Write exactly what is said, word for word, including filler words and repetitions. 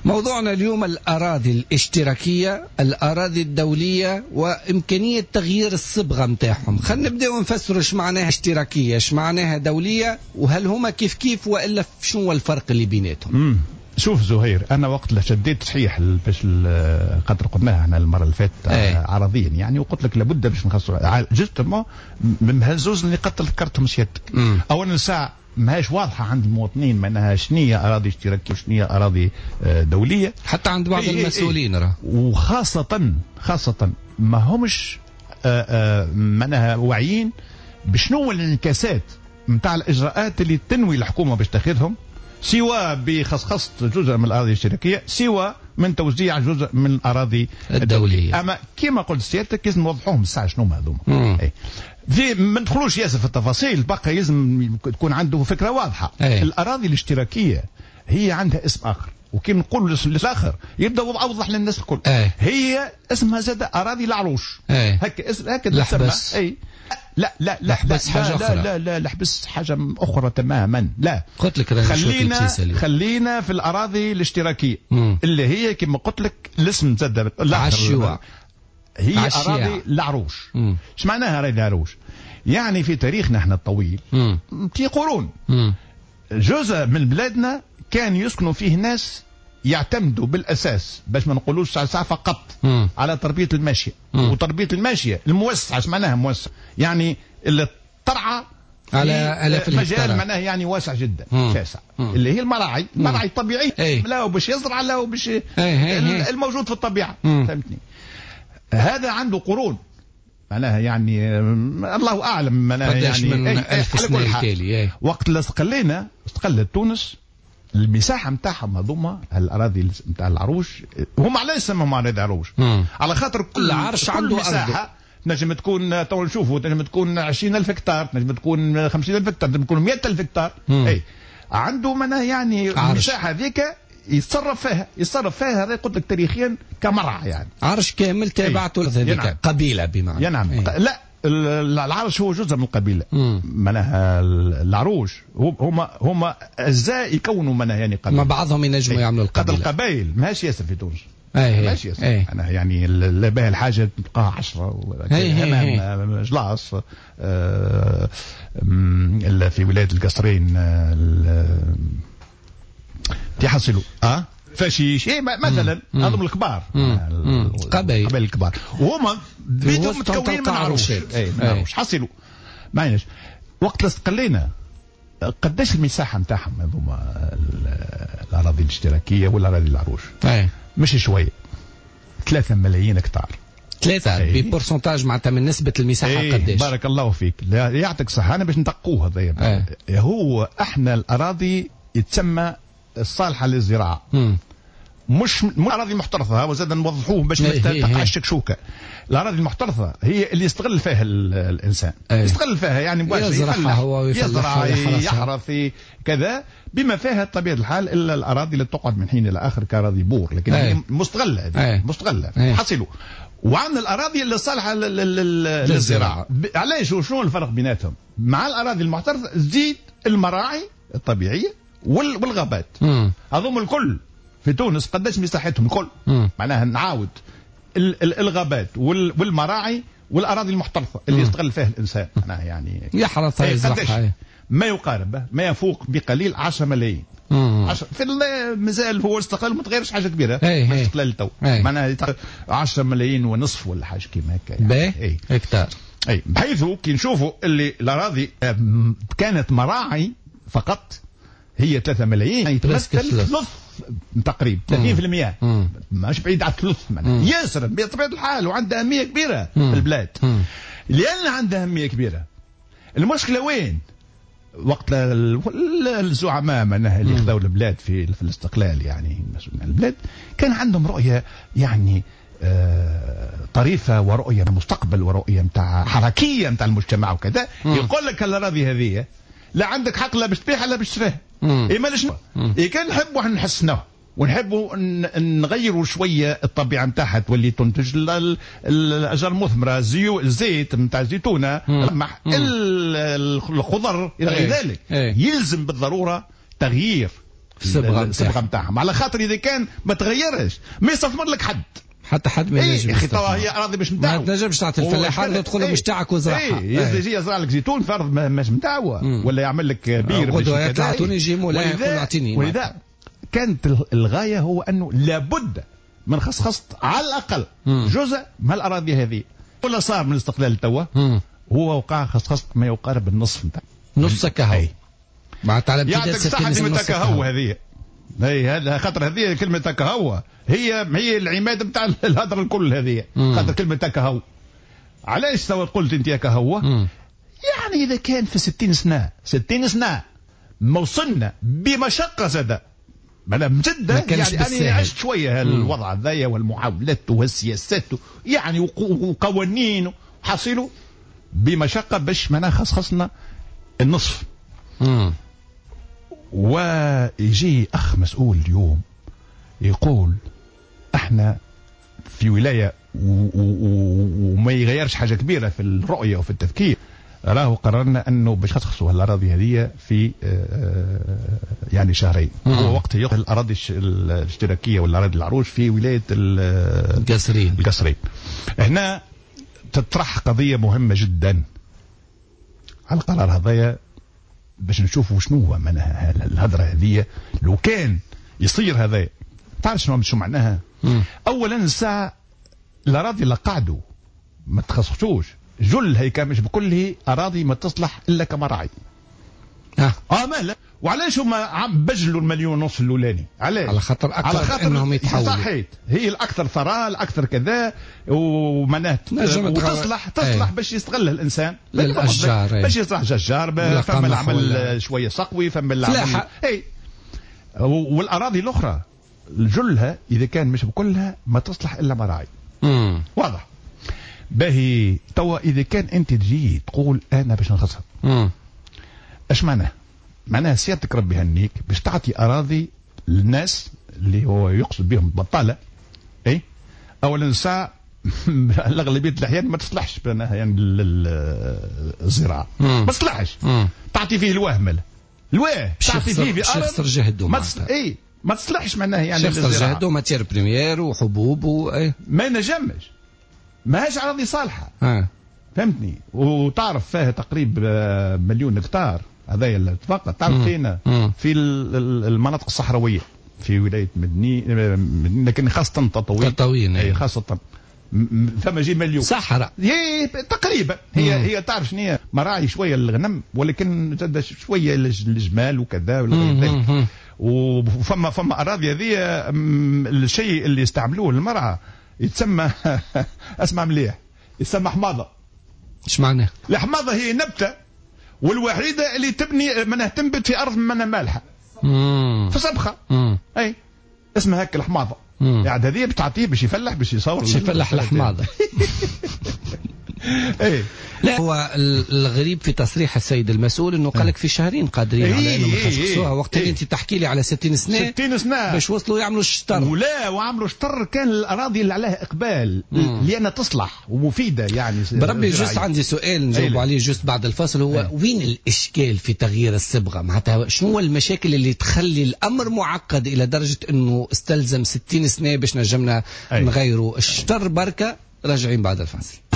موضوعنا اليوم الأراضي الاشتراكية، الأراضي الدولية، وإمكانية تغيير الصبغة متاعهم. خلينا نبدأ ونفسر ايش معناها اشتراكية، ايش معناها دولية، وهل هما كيف كيف وإلا شنو الفرق اللي بيناتهم؟ امم شوف زهير، انا وقت اللي شديت صحيح باش قدر قلناها احنا المره اللي فاتت ايه. عرضيا يعني، وقلت لك لابد باش نخصصوا جوستومون من هالزوز اللي قد ذكرتهم سيادتك. اولا ساعه ماهيش واضحه عند المواطنين معناها شنية اراضي اشتراكيه وشنية اراضي دوليه، حتى عند بعض ايه المسؤولين ايه. وخاصه خاصه ما همش معناها واعيين بشنو الانعكاسات نتاع الاجراءات اللي تنوي الحكومه باش تاخذهم، سواء بخصخصة جزء من الأراضي الاشتراكية سواء من توزيع جزء من الأراضي الدولية. أما كما قلت سيادتك لازم نوضحوهم الساعة شنو هذوما. في ما ندخلوش ياسر في التفاصيل، بقى لازم تكون عنده فكرة واضحة. أي. الأراضي الاشتراكية هي عندها اسم آخر، وكي نقول الاسم الآخر يبدأ أوضح للناس الكل. أي. هي اسمها زاد أراضي العروش. هكا اسم هكا تسمى. أي لا لا لا لا حاجة لا, لا لا لا لحبس حاجة أخرى تماما. لا قلت لك خلينا خلينا في الأراضي الاشتراكية مم. اللي هي كما قلت لك الاسم زاد عالشيوع، هي عالشيوع. أراضي العروش. ايش معناها أراضي العروش؟ يعني في تاريخنا احنا الطويل في قرون مم. جزء من بلادنا كان يسكنوا فيه ناس يعتمدوا بالاساس باش ما نقولوش ساعه فقط مم. على تربيه الماشيه. مم. وتربيه الماشيه الموسع ايش معناها موسع؟ يعني اللي ترعى على على في مجال معناه يعني واسع جدا شاسع، اللي هي المراعي المراعي الطبيعيه، لا باش يزرع لا باش الموجود في الطبيعه. فهمتني؟ هذا عنده قرون معناها يعني الله اعلم معناها يعني من أي ألف سنه التالي. وقت اللي استقلينا استقلت تونس المساحه نتاعهم هذوما الاراضي نتاع العروش، هم علاش سموهم اراضي عروش؟ على خاطر كل عرش عنده مساحه نجم تكون تو نشوفوا نجم تكون عشرين ألف هكتار، نجم تكون خمسين ألف هكتار، نجم تكون مئة ألف هكتار. اي عنده معناها يعني المساحه هذيك يتصرف فيها يتصرف فيها هذا قلت لك تاريخيا كمرعى يعني عرش كامل تابعته لذلك قبيله بمعنى. نعم. لا العرش هو جزء من القبيله معناها العروش هما هما اجزاء يكونوا معناها يعني قبيله، ما بعضهم ينجموا يعملوا القبيله. قد القبائل ماهيش ياسر في تونس، ماشي انا يعني لا باهي الحاجه تلقاها عشرة همام جلاص آه في ولايه القصرين تحصلوا اه فشيش ايه مثلا هذم الكبار قبائل القبائل الكبار وهما بيتهم متكونين من عروش. اي من عروش حصلوا معليش. وقت استقلينا قداش المساحه نتاعهم هذوما الاراضي الاشتراكيه والاراضي العروش؟ اي مش شويه، ثلاثة ملايين هكتار. ثلاثة ببورسنتاج معناتها من نسبة المساحة ايه قداش؟ بارك الله فيك، لا يعطيك صحة. أنا باش ندقوها هذايا. ايه. هو احنا الأراضي يتسمى الصالحة للزراعة. مم. مش مش أراضي محترثة، وزاد نوضحوه باش ما تقع الشكشوكة. الأراضي المحترثة هي اللي يستغل فيها الإنسان. ايه. يستغل فيها يعني يزرعها هو يزرع يحرث كذا بما فيها طبيعة الحال إلا الأراضي اللي تقعد من حين إلى آخر كأراضي بور، لكن هي ايه. مستغلة ايه. مستغلة ايه. حصلوا. وعندنا الأراضي اللي صالحة للزراعة. علاش وشنو الفرق بيناتهم؟ مع الأراضي المحترثة زيد المراعي الطبيعية والغابات. هذوم الكل في تونس قداش مساحتهم الكل؟ معناها نعاود الغابات والمراعي والأراضي المحترثة اللي يستغل فيها الإنسان معناها يعني يحرثها يزرعها ما يقارب ما يفوق بقليل عشرة ملايين. عشرة في مازال هو استقل ما تغيرش حاجه كبيره ما استقلال تو معناها عشرة ملايين ونصف ولا حاجه كيما هكا يعني اي هكتار. اي بحيث كي نشوفوا اللي الاراضي كانت مراعي فقط هي ثلاثة ملايين يعني تمثل ثلث تقريبا ثلاثين بالمئة مش بعيد على الثلث معناها ياسر بطبيعه الحال وعندها اهميه كبيره في البلاد. لان عندها اهميه كبيره المشكله وين؟ وقت الزعماء معناها اللي خذوا البلاد في في الاستقلال يعني مسؤولين عن البلاد كان عندهم رؤيه يعني آه طريفه ورؤيه مستقبل ورؤيه نتاع حركيه نتاع المجتمع وكذا. يقول لك الاراضي هذه لا عندك حق لا باش تبيعها لا باش تشريها. اي مالش اي كان نحبوا احنا نحسنوه ونحبوا نغيروا شويه الطبيعه نتاعها تولي تنتج الاشجار المثمره الزيت نتاع الزيتونه القمح الخضر الى غير ذلك. يلزم بالضروره تغيير الصبغه نتاعهم، على خاطر اذا كان ما تغيرش ما يستثمر لك حد، حتى حد ما ينجم. يا اخي توا هي اراضي مش نتاعو، ما تنجمش تعطي الفلاح ارض تدخل له مش تاعك وزرعها. يجي يزرع لك زيتون في ارض مش نتاعو، ولا يعمل لك بير باش يطلع توني يجي مولاي يقول اعطيني. ولذا كانت الغايه هو انه لابد من خصخص على الاقل جزء من الاراضي هذه. ولا صار من الاستقلال توا هو وقع خصخص ما يقارب النصف نتاع نص كهو معناتها على امتداد ستين نص كهو. هذه اي هذا خاطر هذه كلمه تكهو هي هي العماد نتاع الهضره الكل هذه، خاطر كلمه تكهو. علاش سوا قلت انت كهو؟ يعني اذا كان في ستين سنه ستين سنه ما وصلنا بمشقه زاده معناها مجده، يعني انا عشت شويه الوضع هذايا والمعاولات والسياسات يعني وقوانين حصلوا بمشقه باش معناها خصخصنا النصف. امم ويجي اخ مسؤول اليوم يقول احنا في ولايه وما يغيرش حاجه كبيره في الرؤيه وفي التفكير، راهو قررنا انه باش خصخصوا الاراضي هذه في يعني شهرين. هو وقت ياخذ الاراضي الاشتراكيه والاراضي العروش في ولايه القصرين. القصرين هنا تطرح قضيه مهمه جدا على القرار هذايا باش نشوفوا شنو هو معناها الهضره هذه لو كان يصير هذا. تعرف شنو شو معناها؟ مم. اولا الساعه الاراضي اللي قعدوا ما تخصصوش جل هيك مش بكله اراضي ما تصلح الا كمراعي. اه اه ما لا. وعلاش هما عم بجلوا المليون ونص الاولاني؟ علاش؟ على خاطر اكثر على خاطر انهم يتحولوا. صحيت، هي الاكثر ثراء الاكثر كذا ومعناها وتصلح تصلح باش يستغلها الانسان للاشجار باش يصلح شجار، فما العمل شويه سقوي، فما العمل اي. والاراضي الاخرى جلها اذا كان مش بكلها ما تصلح الا مراعي. امم واضح. باهي توا اذا كان انت تجي تقول انا باش نخصها امم اش معناه؟ معناها سيادتك ربي هنيك باش تعطي اراضي للناس اللي هو يقصد بهم البطاله. اي اولا ساعه الاغلبيه الاحيان ما تصلحش معناها يعني للزراعه ما تصلحش، تعطي فيه الوهمله الواه تعطي فيه في ارض شخص جهده ما تص... اي ما تصلحش معناها يعني شخص جهده ماتير بريمير وحبوب و اي ما ينجمش ماهيش اراضي صالحه. اه فهمتني. وتعرف فيها تقريب مليون هكتار هذايا الاتفاق. تعرف فينا في المناطق الصحراويه في ولايه مدني لكن خاصه تطوين تطوين اي خاصه فما جي مليون صحراء هي تقريبا هي مم. هي تعرف شنو هي مراعي شويه للغنم ولكن زاد شويه للجمال وكذا ولا ذلك. وفما فما اراضي هذه الشيء اللي يستعملوه المرعى يتسمى اسمع مليح يسمى حماضه. ايش معناه؟ الحماضه هي نبته والوحيده اللي تبني منها تنبت في ارض منها مالحه في صبخه. اي اسمها هيك الحماضه. يعني هذه بتعطيه باش يفلح باش يصور باش يفلح الحماضه. ايه لا هو الغريب في تصريح السيد المسؤول انه قال لك في شهرين قادرين إيه على انهم إيه يخصصوها. وقت اللي إيه انت تحكي لي على ستين سنه ستين سنه باش وصلوا يعملوا الشطر ولا وعملوا شطر كان الاراضي اللي عليها اقبال لانها تصلح ومفيده يعني. بربي جست عندي سؤال نجاوب عليه جست بعد الفصل. هو أيه. وين الاشكال في تغيير الصبغه؟ معناتها شنو هو المشاكل اللي تخلي الامر معقد الى درجه انه استلزم ستين سنه باش نجمنا أيه. نغيروا الشطر بركه؟ راجعين بعد الفصل.